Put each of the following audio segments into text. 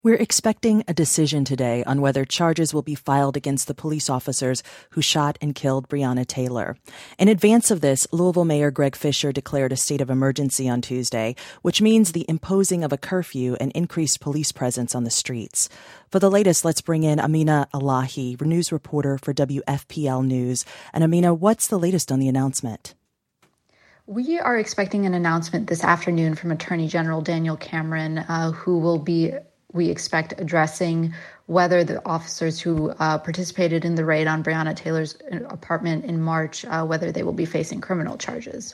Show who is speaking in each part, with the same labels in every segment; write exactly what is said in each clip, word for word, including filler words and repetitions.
Speaker 1: We're expecting a decision today on whether charges will be filed against the police officers who shot and killed Breonna Taylor. In advance of this, Louisville Mayor Greg Fisher declared a state of emergency on Tuesday, which means the imposing of a curfew and increased police presence on the streets. For the latest, let's bring in Amina Elahi, news reporter for W F P L News. And Amina, what's the latest on the announcement?
Speaker 2: We are expecting an announcement this afternoon from Attorney General Daniel Cameron, uh, who will be we expect addressing whether the officers who uh, participated in the raid on Breonna Taylor's apartment in March, uh, whether they will be facing criminal charges.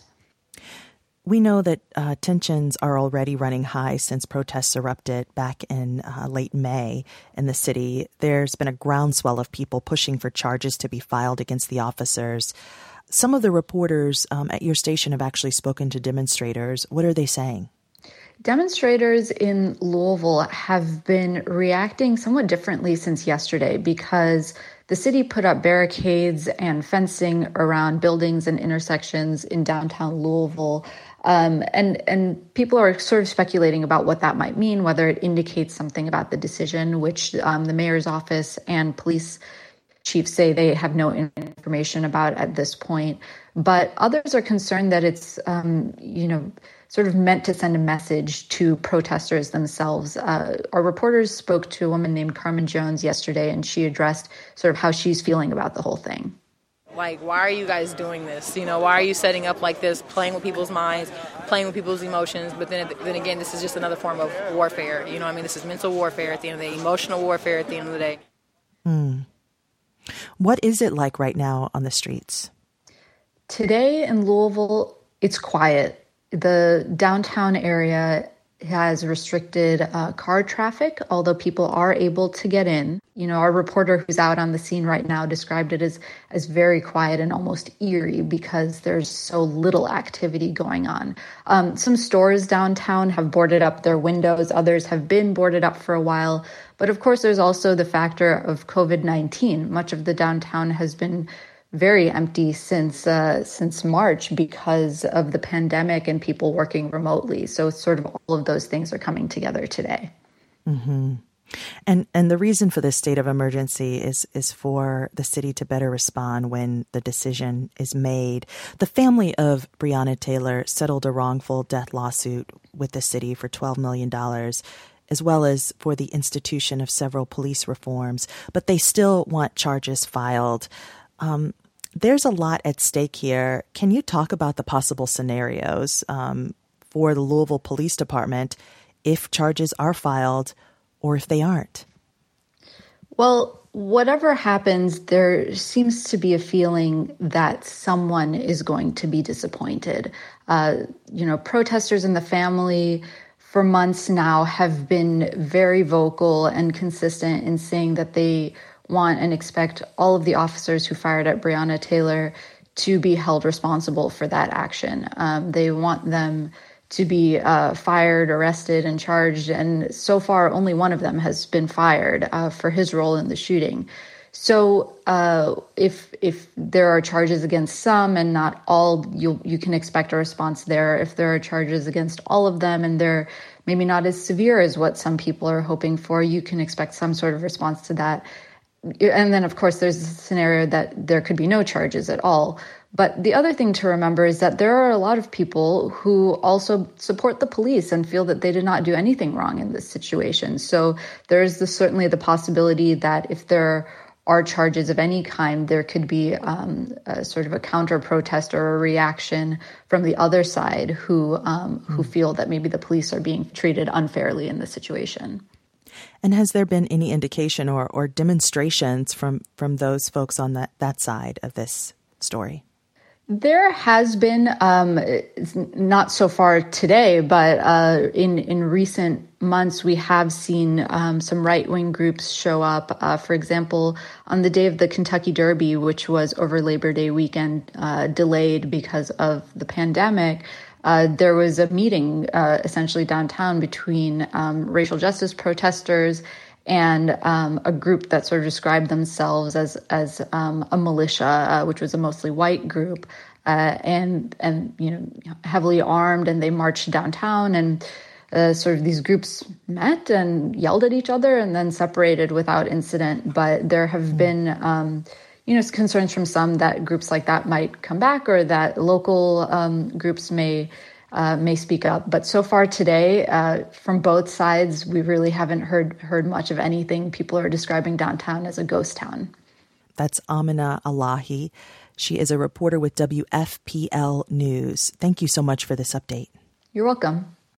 Speaker 1: We know that uh, tensions are already running high since protests erupted back in uh, late May in the city. There's been a groundswell of people pushing for charges to be filed against the officers. Some of the reporters um, at your station have actually spoken to demonstrators. What are they saying?
Speaker 2: Demonstrators in Louisville have been reacting somewhat differently since yesterday because the city put up barricades and fencing around buildings and intersections in downtown Louisville. Um, and, and people are sort of speculating about what that might mean, whether it indicates something about the decision, which um, the mayor's office and police chiefs say they have no information about at this point. But others are concerned that it's, um, you know, sort of meant to send a message to protesters themselves. Uh, our reporters spoke to a woman named Carmen Jones yesterday, and she addressed sort of how she's feeling about the whole thing.
Speaker 3: Like, why are you guys doing this? You know, why are you setting up like this, playing with people's minds, playing with people's emotions? But then, then again, this is just another form of warfare. You know what I mean? This is mental warfare at the end of the day, emotional warfare at the end of the day.
Speaker 1: Hmm. What is it like right now on the streets?
Speaker 2: Today in Louisville, it's quiet. The downtown area has restricted uh, car traffic, although people are able to get in. You know, our reporter who's out on the scene right now described it as, as very quiet and almost eerie because there's so little activity going on. Um, some stores downtown have boarded up their windows. Others have been boarded up for a while. But of course, there's also the factor of covid nineteen. Much of the downtown has been very empty since uh, since March because of the pandemic and people working remotely. So it's sort of all of those things are coming together today.
Speaker 1: Mm-hmm. And and the reason for this state of emergency is is for the city to better respond when the decision is made. The family of Breonna Taylor settled a wrongful death lawsuit with the city for twelve million dollars, as well as for the institution of several police reforms. But they still want charges filed. Um, there's a lot at stake here. Can you talk about the possible scenarios um, for the Louisville Police Department if charges are filed or if they aren't?
Speaker 2: Well, whatever happens, there seems to be a feeling that someone is going to be disappointed. Uh, you know, protesters and the family for months now have been very vocal and consistent in saying that they want and expect all of the officers who fired at Breonna Taylor to be held responsible for that action. Um, they want them to be uh, fired, arrested, and charged. And so far, only one of them has been fired uh, for his role in the shooting. So uh, if if there are charges against some and not all, you you can expect a response there. If there are charges against all of them and they're maybe not as severe as what some people are hoping for, you can expect some sort of response to that. And then, of course, there's a scenario that there could be no charges at all. But the other thing to remember is that there are a lot of people who also support the police and feel that they did not do anything wrong in this situation. So there's the, certainly the possibility that if there are charges of any kind, there could be um, a sort of a counter protest or a reaction from the other side who um, who feel that maybe the police are being treated unfairly in this situation.
Speaker 1: And has there been any indication or, or demonstrations from, from those folks on that, that side of this story?
Speaker 2: There has been, um, not so far today, but uh, in, in recent months, we have seen um, some right-wing groups show up. Uh, for example, on the day of the Kentucky Derby, which was over Labor Day weekend, uh, delayed because of the pandemic, Uh, there was a meeting uh, essentially downtown between um, racial justice protesters and um, a group that sort of described themselves as as um, a militia, uh, which was a mostly white group, uh, and and you know heavily armed, and they marched downtown. And uh, sort of these groups met and yelled at each other and then separated without incident. But there have mm. been, um, you know, concerns from some that groups like that might come back, or that local um, groups may uh, may speak up. But so far today, uh, from both sides, we really haven't heard heard much of anything. People are describing downtown as a ghost town.
Speaker 1: That's Amina Alahi. She is a reporter with W F P L News. Thank you so much for this update.
Speaker 2: You're welcome.